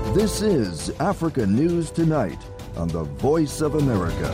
This is Africa News Tonight on the Voice of America.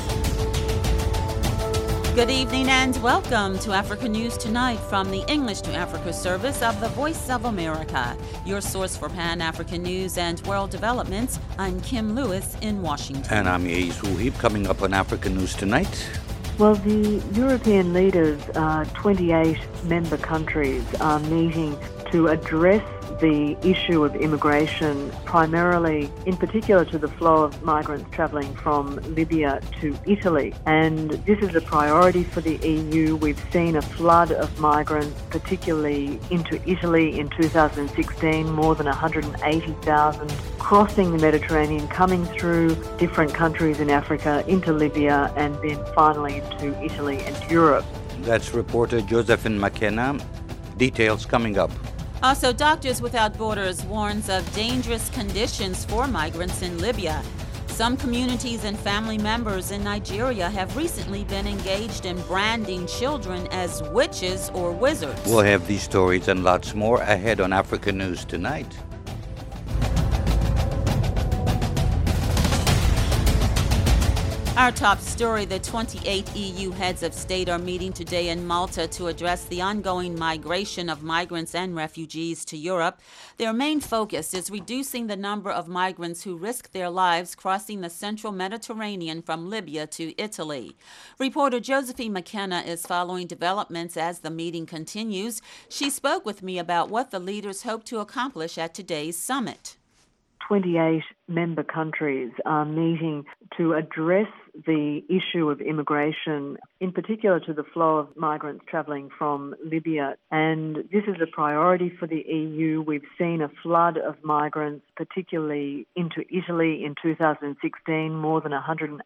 Good evening and welcome to Africa News Tonight from the English to Africa service of the Voice of America, your source for Pan-African news and world developments. I'm Kim Lewis in Washington. And I'm Yeis Wuhib. Coming up on Africa News Tonight. Well, the European leaders, 28 member countries, are meeting to address the issue of immigration, primarily in particular to the flow of migrants travelling from Libya to Italy. And this is a priority for the EU. We've seen a flood of migrants, particularly into Italy in 2016, more than 180,000 crossing the Mediterranean, coming through different countries in Africa into Libya and then finally into Italy and Europe. That's reporter Josephine McKenna. Details coming up. Also, Doctors Without Borders warns of dangerous conditions for migrants in Libya. Some communities and family members in Nigeria have recently been engaged in branding children as witches or wizards. We'll have these stories and lots more ahead on Africa News Tonight. Our top story, the 28 EU heads of state are meeting today in Malta to address the ongoing migration of migrants and refugees to Europe. Their main focus is reducing the number of migrants who risk their lives crossing the central Mediterranean from Libya to Italy. Reporter Josephine McKenna is following developments as the meeting continues. She spoke with me about what the leaders hope to accomplish at today's summit. 28 member countries are meeting to address the issue of immigration, in particular to the flow of migrants travelling from Libya. And this is a priority for the EU. We've seen a flood of migrants, particularly into Italy in 2016, more than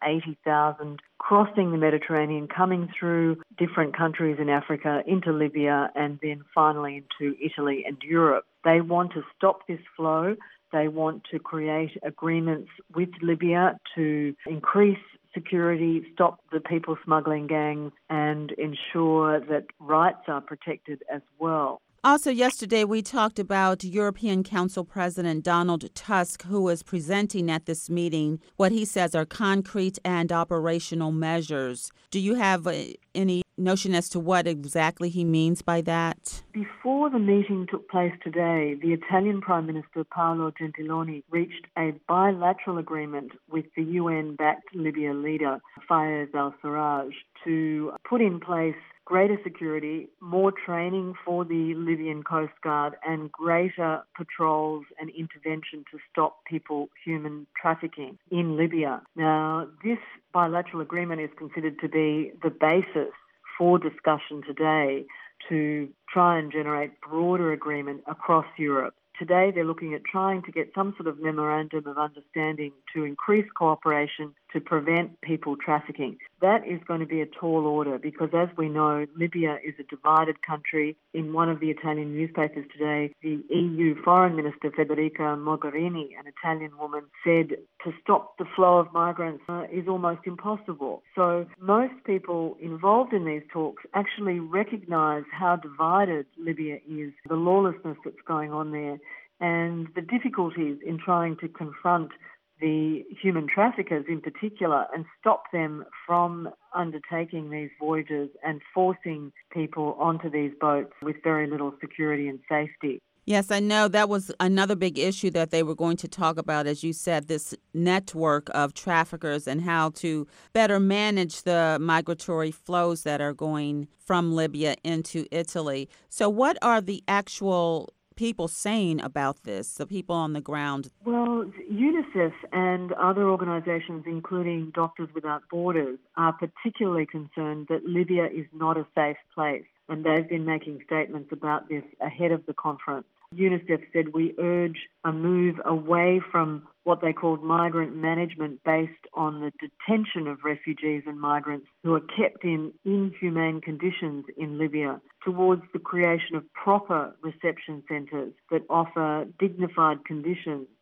180,000 crossing the Mediterranean, coming through different countries in Africa into Libya and then finally into Italy and Europe. They want to stop this flow. They want to create agreements with Libya to increase security, stop the people smuggling gangs, and ensure that rights are protected as well. Also, yesterday we talked about European Council President Donald Tusk, who is presenting at this meeting what he says are concrete and operational measures. Do you have any notion as to what exactly he means by that? Before the meeting took place today, the Italian Prime Minister Paolo Gentiloni reached a bilateral agreement with the UN-backed Libya leader Fayez al-Sarraj to put in place greater security, more training for the Libyan Coast Guard, and greater patrols and intervention to stop human trafficking in Libya. Now, this bilateral agreement is considered to be the basis for discussion today to try and generate broader agreement across Europe. Today, they're looking at trying to get some sort of memorandum of understanding to increase cooperation to prevent people trafficking. That is going to be a tall order because, as we know, Libya is a divided country. In one of the Italian newspapers today, the EU Foreign Minister Federica Mogherini, an Italian woman, said to stop the flow of migrants is almost impossible. So most people involved in these talks actually recognise how divided Libya is, the lawlessness that's going on there, and the difficulties in trying to confront the human traffickers in particular and stop them from undertaking these voyages and forcing people onto these boats with very little security and safety. Yes, I know that was another big issue that they were going to talk about, as you said, this network of traffickers and how to better manage the migratory flows that are going from Libya into Italy. So what are the actual people saying about this, the people on the ground? Well, UNICEF and other organisations, including Doctors Without Borders, are particularly concerned that Libya is not a safe place, and they've been making statements about this ahead of the conference. UNICEF said, we urge a move away from what they called migrant management based on the detention of refugees and migrants who are kept in inhumane conditions in Libya towards the creation of proper reception centres that offer dignified conditions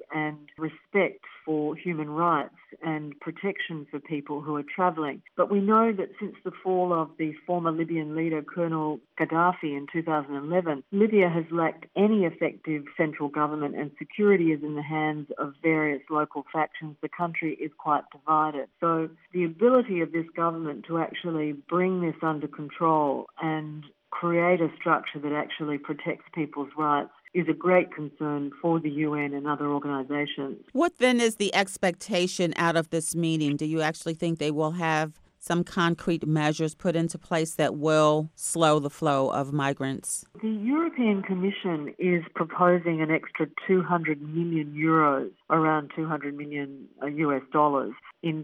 and respect for human rights and protection for people who are travelling. But we know that since the fall of the former Libyan leader, Colonel Gaddafi, in 2011, Libya has lacked any effective central government and security is in the hands of various local factions. The country is quite divided. So the ability of this government to actually bring this under control and create a structure that actually protects people's rights is a great concern for the UN and other organisations. What then is the expectation out of this meeting? Do you actually think they will have some concrete measures put into place that will slow the flow of migrants? The European Commission is proposing an extra 200 million euros, around 200 million US dollars, in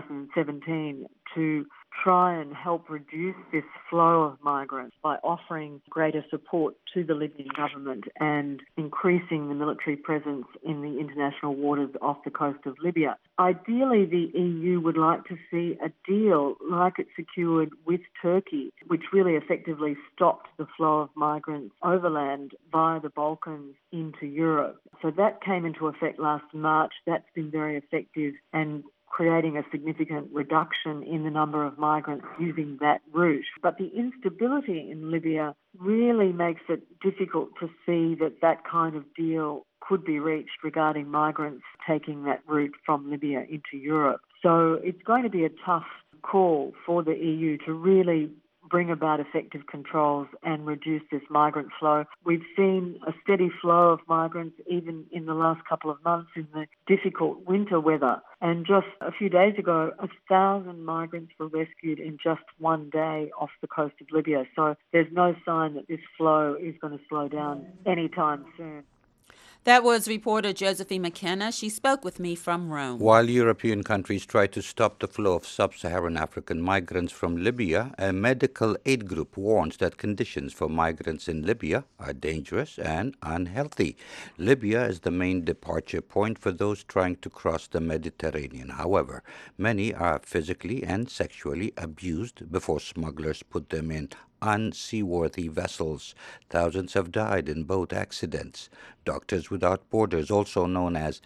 2017 to try and help reduce this flow of migrants by offering greater support to the Libyan government and increasing the military presence in the international waters off the coast of Libya. Ideally, the EU would like to see a deal like it secured with Turkey, which really effectively stopped the flow of migrants overland via the Balkans into Europe. So that came into effect last March. That's been very effective and creating a significant reduction in the number of migrants using that route. But the instability in Libya really makes it difficult to see that that kind of deal could be reached regarding migrants taking that route from Libya into Europe. So it's going to be a tough call for the EU to really bring about effective controls and reduce this migrant flow. We've seen a steady flow of migrants even in the last couple of months in the difficult winter weather. And just a few days ago, 1,000 migrants were rescued in just one day off the coast of Libya. So there's no sign that this flow is going to slow down anytime soon. That was reporter Josephine McKenna. She spoke with me from Rome. While European countries try to stop the flow of sub-Saharan African migrants from Libya, a medical aid group warns that conditions for migrants in Libya are dangerous and unhealthy. Libya is the main departure point for those trying to cross the Mediterranean. However, many are physically and sexually abused before smugglers put them in unseaworthy vessels. Thousands have died in boat accidents. Doctors Without Borders, also known as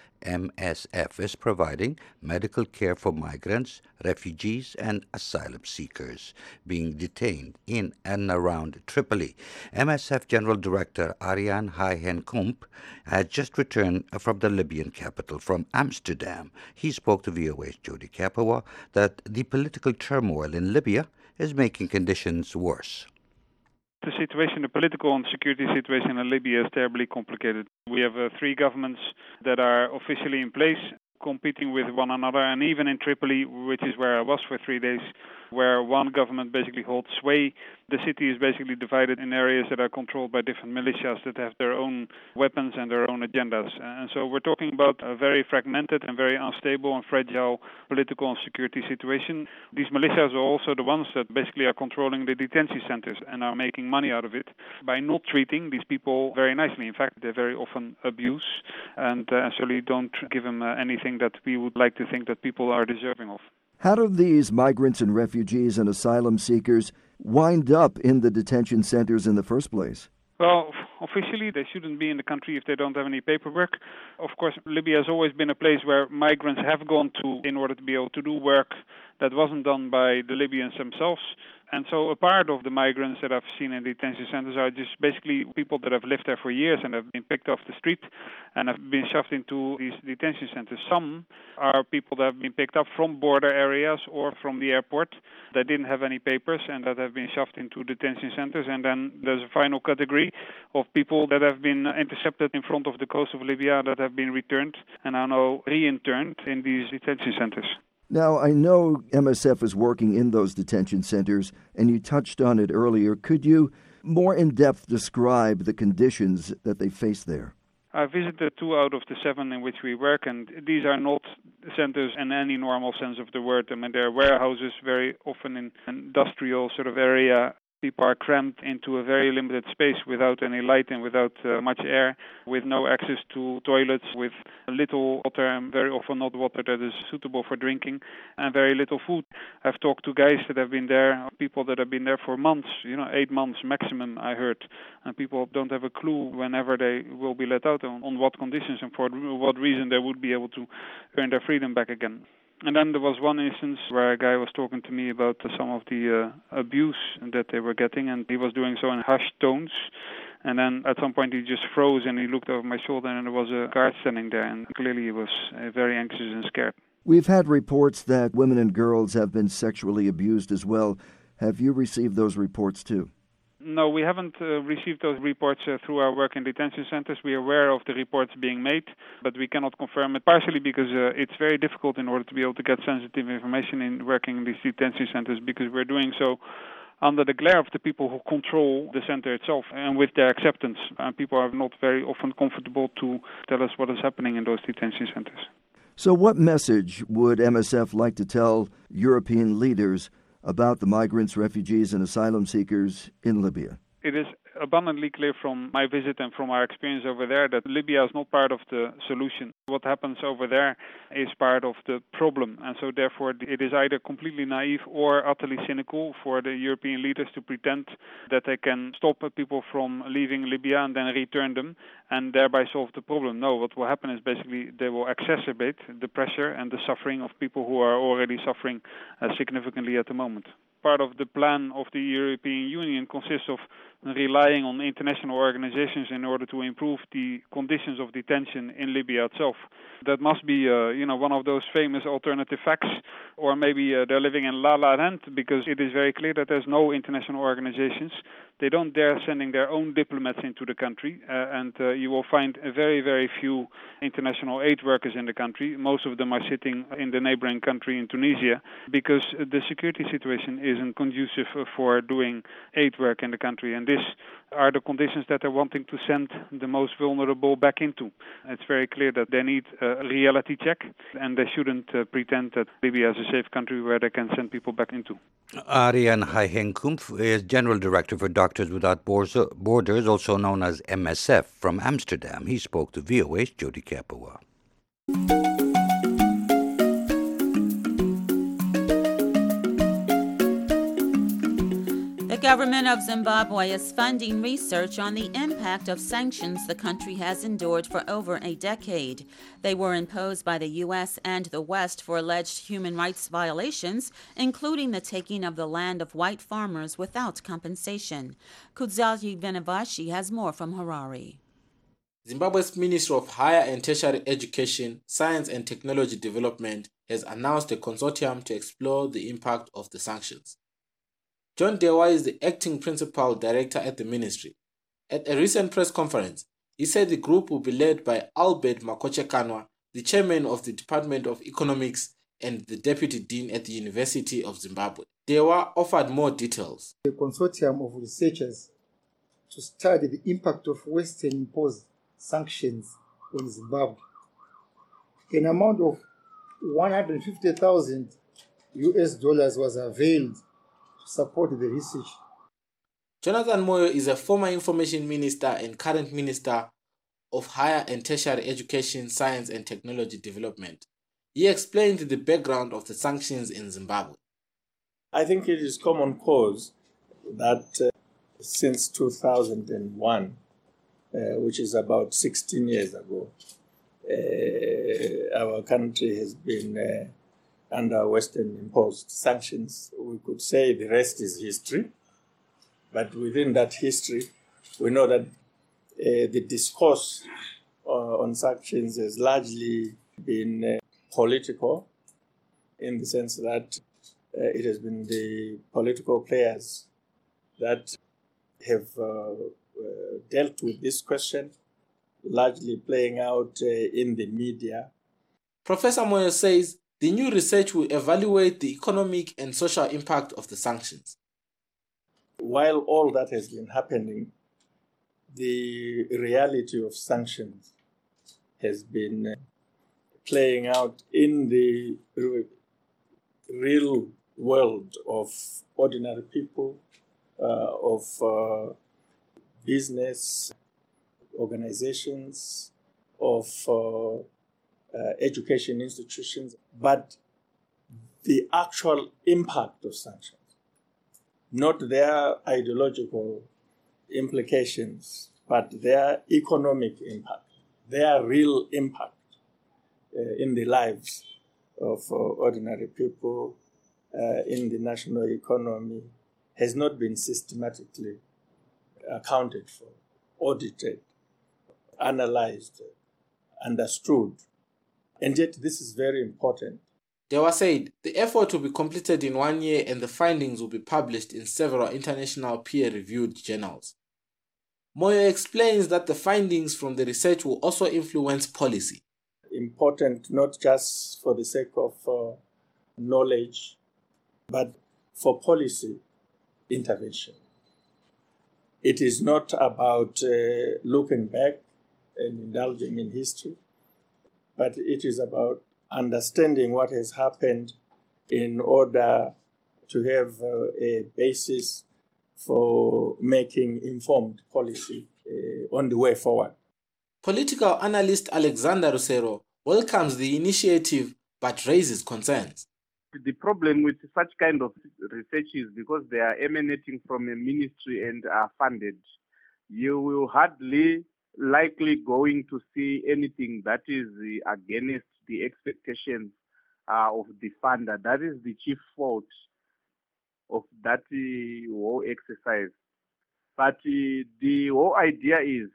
MSF, is providing medical care for migrants, refugees, and asylum seekers being detained in and around Tripoli. MSF General Director Arjan Heijenkamp has just returned from the Libyan capital, from Amsterdam. He spoke to VOA's Jody Kapawa that the political turmoil in Libya is making conditions worse. The situation, the political and security situation in Libya is terribly complicated. We have 3 governments that are officially in place, competing with one another, and even in Tripoli, which is where I was for 3 days, where one government basically holds sway. The city is basically divided in areas that are controlled by different militias that have their own weapons and their own agendas. And so we're talking about a very fragmented and very unstable and fragile political and security situation. These militias are also the ones that basically are controlling the detention centers and are making money out of it by not treating these people very nicely. In fact, they very often abuse and certainly don't give them anything that we would like to think that people are deserving of. How do these migrants and refugees and asylum seekers wind up in the detention centers in the first place? Well, officially, they shouldn't be in the country if they don't have any paperwork. Of course, Libya has always been a place where migrants have gone to in order to be able to do work that wasn't done by the Libyans themselves. And so a part of the migrants that I've seen in detention centers are just basically people that have lived there for years and have been picked off the street and have been shoved into these detention centers. Some are people that have been picked up from border areas or from the airport that didn't have any papers and that have been shoved into detention centers. And then there's a final category of people that have been intercepted in front of the coast of Libya that have been returned and are now re-interned in these detention centers. Now, I know MSF is working in those detention centers, and you touched on it earlier. Could you more in-depth describe the conditions that they face there? I visited 2 out of the 7 in which we work, and these are not centers in any normal sense of the word. I mean, they're warehouses, very often in industrial sort of area. People are cramped into a very limited space without any light and without much air, with no access to toilets, with little water and very often not water that is suitable for drinking, and very little food. I've talked to guys that have been there, people that have been there for months, 8 months maximum, I heard, and people don't have a clue whenever they will be let out, on what conditions and for what reason they would be able to earn their freedom back again. And then there was one instance where a guy was talking to me about some of the abuse that they were getting, and he was doing so in hushed tones. And then at some point he just froze and he looked over my shoulder, and there was a guard standing there, and clearly he was very anxious and scared. We've had reports that women and girls have been sexually abused as well. Have you received those reports too? No, we haven't received those reports through our work in detention centers. We are aware of the reports being made, but we cannot confirm it, partially because it's very difficult in order to be able to get sensitive information in working in these detention centers, because we're doing so under the glare of the people who control the center itself and with their acceptance. And people are not very often comfortable to tell us what is happening in those detention centers. So what message would MSF like to tell European leaders about the migrants, refugees, and asylum seekers in Libya? It is abundantly clear from my visit and from our experience over there that Libya is not part of the solution. What happens over there is part of the problem, and so therefore it is either completely naive or utterly cynical for the European leaders to pretend that they can stop people from leaving Libya and then return them and thereby solve the problem. No, what will happen is basically they will exacerbate the pressure and the suffering of people who are already suffering significantly at the moment. Part of the plan of the European Union consists of relying on international organizations in order to improve the conditions of detention in Libya itself. That must be, one of those famous alternative facts, or maybe they're living in La La Land, because it is very clear that there's no international organizations. They don't dare sending their own diplomats into the country, and you will find very, very few international aid workers in the country. Most of them are sitting in the neighboring country in Tunisia, because the security situation isn't conducive for doing aid work in the country, and these are the conditions that they're wanting to send the most vulnerable back into. It's very clear that they need a reality check, and they shouldn't pretend that Libya is a safe country where they can send people back into. Arjan Heijenkumpf is General Director for Doctors Without Borders, also known as MSF, from Amsterdam. He spoke to VOA's Jody Kapua. The government of Zimbabwe is funding research on the impact of sanctions the country has endured for over a decade. They were imposed by the U.S. and the West for alleged human rights violations, including the taking of the land of white farmers without compensation. Kudzayi Venavashi has more from Harare. Zimbabwe's Ministry of Higher and Tertiary Education, Science and Technology Development has announced a consortium to explore the impact of the sanctions. John Dewa is the acting principal director at the ministry. At a recent press conference, he said the group will be led by Albert Makoche-Kanwa, the chairman of the Department of Economics and the deputy dean at the University of Zimbabwe. Dewa offered more details. A consortium of researchers to study the impact of Western-imposed sanctions on Zimbabwe. An amount of $150,000 was availed to support the research. Jonathan Moyo is a former information minister and current minister of Higher and Tertiary Education, Science and Technology Development. He explained the background of the sanctions in Zimbabwe. I think it is common cause that since 2001, which is about 16 years ago, our country has been under Western-imposed sanctions. We could say the rest is history. But within that history, we know that the discourse on sanctions has largely been political, in the sense that it has been the political players that have dealt with this question, largely playing out in the media. Professor Moyo says the new research will evaluate the economic and social impact of the sanctions. While all that has been happening, the reality of sanctions has been playing out in the real world of ordinary people, of business organizations, of education institutions, but the actual impact of sanctions, not their ideological implications, but their economic impact, their real impact in the lives of ordinary people, in the national economy, has not been systematically accounted for, audited, analyzed, understood. And yet this is very important. Dewa said the effort will be completed in 1 year and the findings will be published in several international peer-reviewed journals. Moyo explains that the findings from the research will also influence policy. Important not just for the sake of knowledge, but for policy intervention. It is not about looking back and indulging in history, but it is about understanding what has happened in order to have a basis for making informed policy on the way forward. Political analyst Alexander Rusero welcomes the initiative but raises concerns. The problem with such kind of research is because they are emanating from a ministry and are funded. You will hardly likely going to see anything that is against the expectations of the funder. That is the chief fault of that whole exercise. But the whole idea is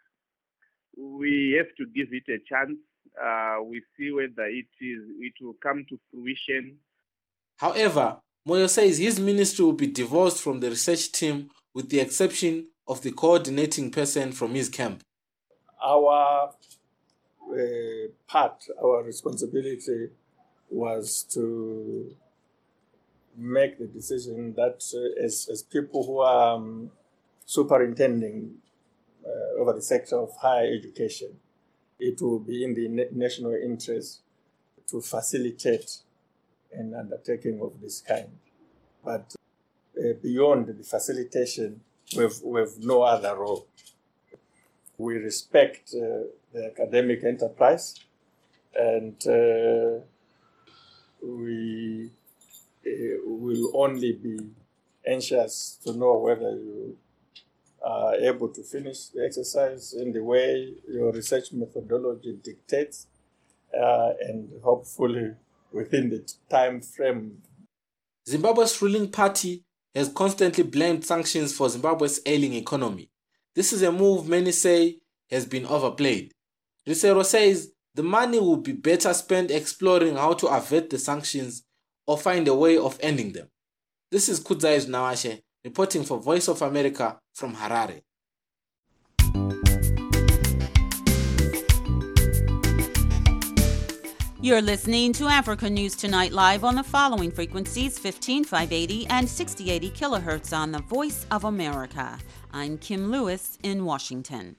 we have to give it a chance. We see whether it will come to fruition. However, Moyo says his ministry will be divorced from the research team with the exception of the coordinating person from his camp. Our our responsibility was to make the decision that as people who are superintending over the sector of higher education, it will be in the national interest to facilitate an undertaking of this kind. But beyond the facilitation, we have no other role. We respect the academic enterprise, and we will only be anxious to know whether you are able to finish the exercise in the way your research methodology dictates, and hopefully within the time frame. Zimbabwe's ruling party has constantly blamed sanctions for Zimbabwe's ailing economy. This is a move many say has been overplayed. Rusero says the money will be better spent exploring how to avert the sanctions or find a way of ending them. This is Kudzai Nawashe reporting for Voice of America from Harare. You're listening to Africa News Tonight live on the following frequencies: 15580 and 6080 kilohertz on the Voice of America. I'm Kim Lewis in Washington.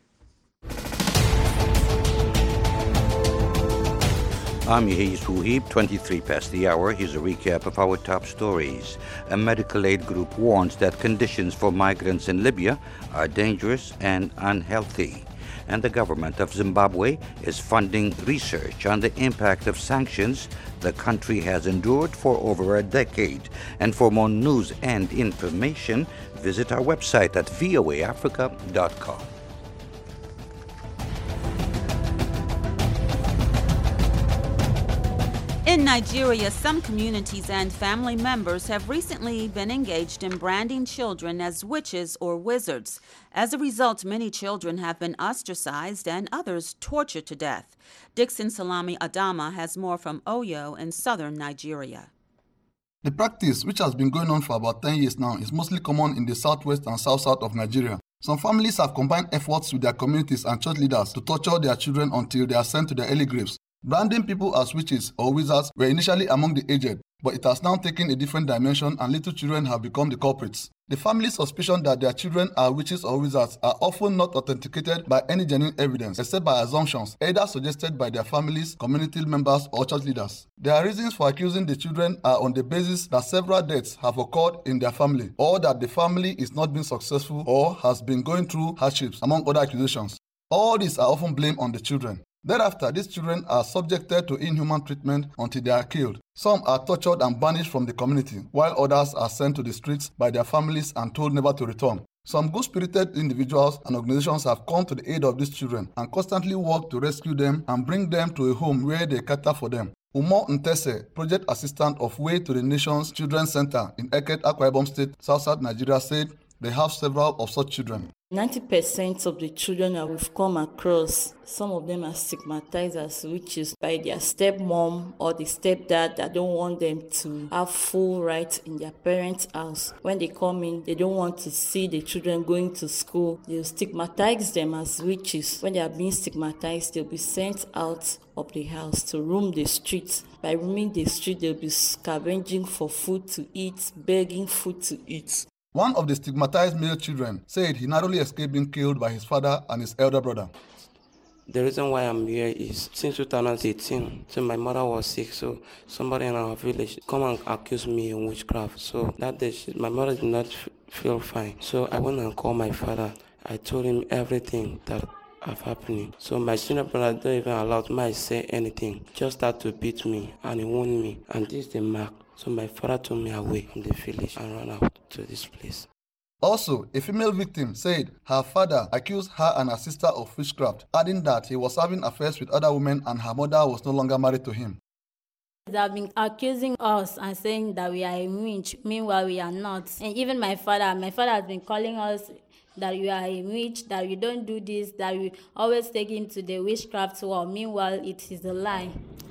I'm Yehi Suhib, 23 past the hour. Here's a recap of our top stories. A medical aid group warns that conditions for migrants in Libya are dangerous and unhealthy. And the government of Zimbabwe is funding research on the impact of sanctions the country has endured for over a decade. And for more news and information, visit our website at voaafrica.com. In Nigeria, some communities and family members have recently been engaged in branding children as witches or wizards. As a result, many children have been ostracized and others tortured to death. Dixon Salami Adama has more from Oyo in southern Nigeria. The practice, which has been going on for about 10 years now, is mostly common in the southwest and south-south of Nigeria. Some families have combined efforts with their communities and church leaders to torture their children until they are sent to their early graves. Branding people as witches or wizards were initially among the aged, but it has now taken a different dimension and little children have become the culprits. The family's suspicion that their children are witches or wizards are often not authenticated by any genuine evidence, except by assumptions, either suggested by their families, community members, or church leaders. Their reasons for accusing the children are on the basis that several deaths have occurred in their family, or that the family is not being successful or has been going through hardships, among other accusations. All these are often blamed on the children. Thereafter, these children are subjected to inhuman treatment until they are killed. Some are tortured and banished from the community, while others are sent to the streets by their families and told never to return. Some good-spirited individuals and organizations have come to the aid of these children and constantly work to rescue them and bring them to a home where they cater for them. Umo Ntese, project assistant of Way to the Nations Children's Center in Eket, Akwa Ibom State, South Nigeria, said they have several of such children. 90% of the children that we've come across, some of them are stigmatized as witches by their stepmom or the stepdad that don't want them to have full rights in their parents' house. When they come in, they don't want to see the children going to school. They'll stigmatize them as witches. When they are being stigmatized, they'll be sent out of the house to roam the streets. By roaming the street, they'll be scavenging for food to eat, begging food to eat. One of the stigmatized male children said he narrowly escaped being killed by his father and his elder brother. The reason why I'm here is since 2018, so my mother was sick, so somebody in our village come and accuse me of witchcraft. So that day, my mother did not feel fine. So I went and called my father. I told him everything that have happening. So my senior brother don't even allow me to say anything. Just start to beat me and he wound me. And this is the mark. So my father took me away from the village and ran out to this place. Also, a female victim said her father accused her and her sister of witchcraft, adding that he was having affairs with other women and her mother was no longer married to him. They have been accusing us and saying that we are a witch, meanwhile we are not. And even my father has been calling us that we are a witch, that we don't do this, that we always take him to the witchcraft war, meanwhile it is a lie.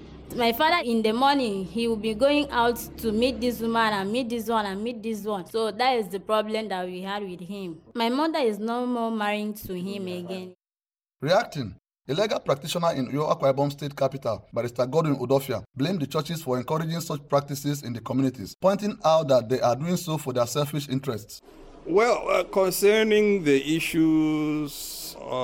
My father in the morning, he will be going out to meet this woman and meet this one and meet this one. So that is the problem that we had with him. My mother is no more married to him again. Reacting, a legal practitioner in Uyo Akwa Ibom State capital, Barrister Godwin Udofia, blamed the churches for encouraging such practices in the communities, pointing out that they are doing so for their selfish interests. Well, concerning the issues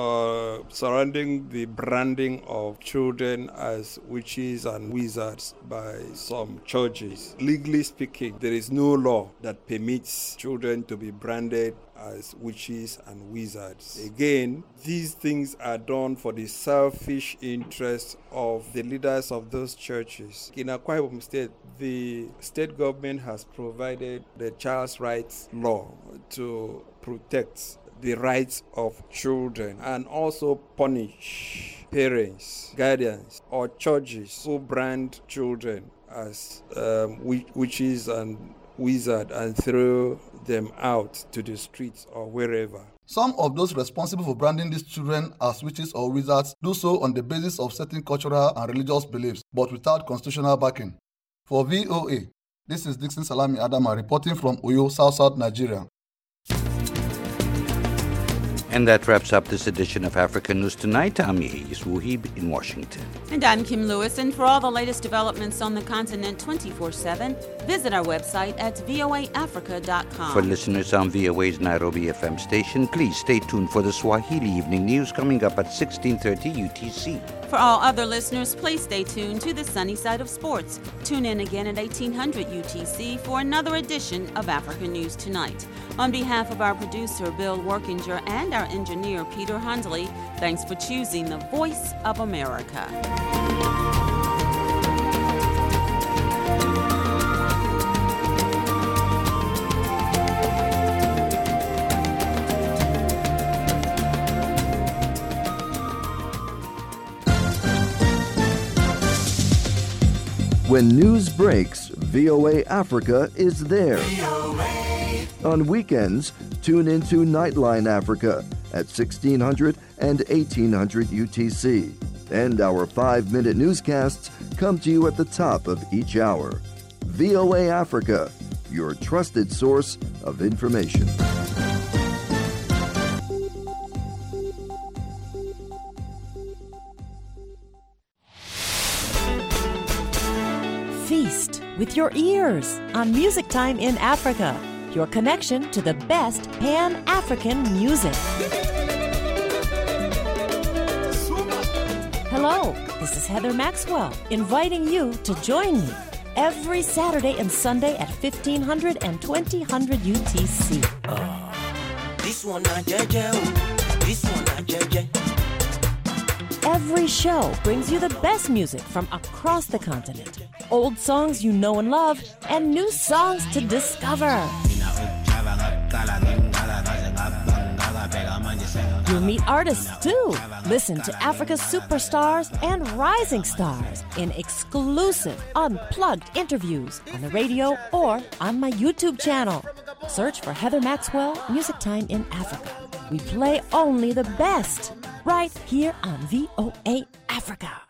surrounding the branding of children as witches and wizards by some churches, legally speaking, there is no law that permits children to be branded as witches and wizards. Again, these things are done for the selfish interests of the leaders of those churches. In Akwa Ibom State, the state government has provided the Child's Rights Law to protect the rights of children and also punish parents, guardians, or churches who brand children as witches and wizards and throw them out to the streets or wherever. Some of those responsible for branding these children as witches or wizards do so on the basis of certain cultural and religious beliefs, but without constitutional backing. For VOA, this is Dixon Salami Adama reporting from Uyo, South Nigeria. And that wraps up this edition of African News Tonight. I'm Yehis Wuhib in Washington. And I'm Kim Lewis. And for all the latest developments on the continent 24/7, visit our website at voaafrica.com. For listeners on VOA's Nairobi FM station, please stay tuned for the Swahili Evening News coming up at 16:30 UTC. For all other listeners, please stay tuned to the sunny side of sports. Tune in again at 1800 UTC for another edition of African News Tonight. On behalf of our producer, Bill Workinger, and our engineer, Peter Hundley, thanks for choosing the Voice of America. When news breaks, VOA Africa is there. On weekends, tune into Nightline Africa at 1600 and 1800 UTC. And our 5-minute newscasts come to you at the top of each hour. VOA Africa, your trusted source of information. Feast with your ears on Music Time in Africa, your connection to the best Pan-African music. Hello, this is Heather Maxwell, inviting you to join me every Saturday and Sunday at 1500 and 2000 UTC. This one not JJ, this one not JJ. Every show brings you the best music from across the continent. Old songs you know and love, and new songs to discover. You'll meet artists too. Listen to Africa's superstars and rising stars in exclusive, unplugged interviews on the radio or on my YouTube channel. Search for Heather Maxwell, Music Time in Africa. We play only the best right here on VOA Africa.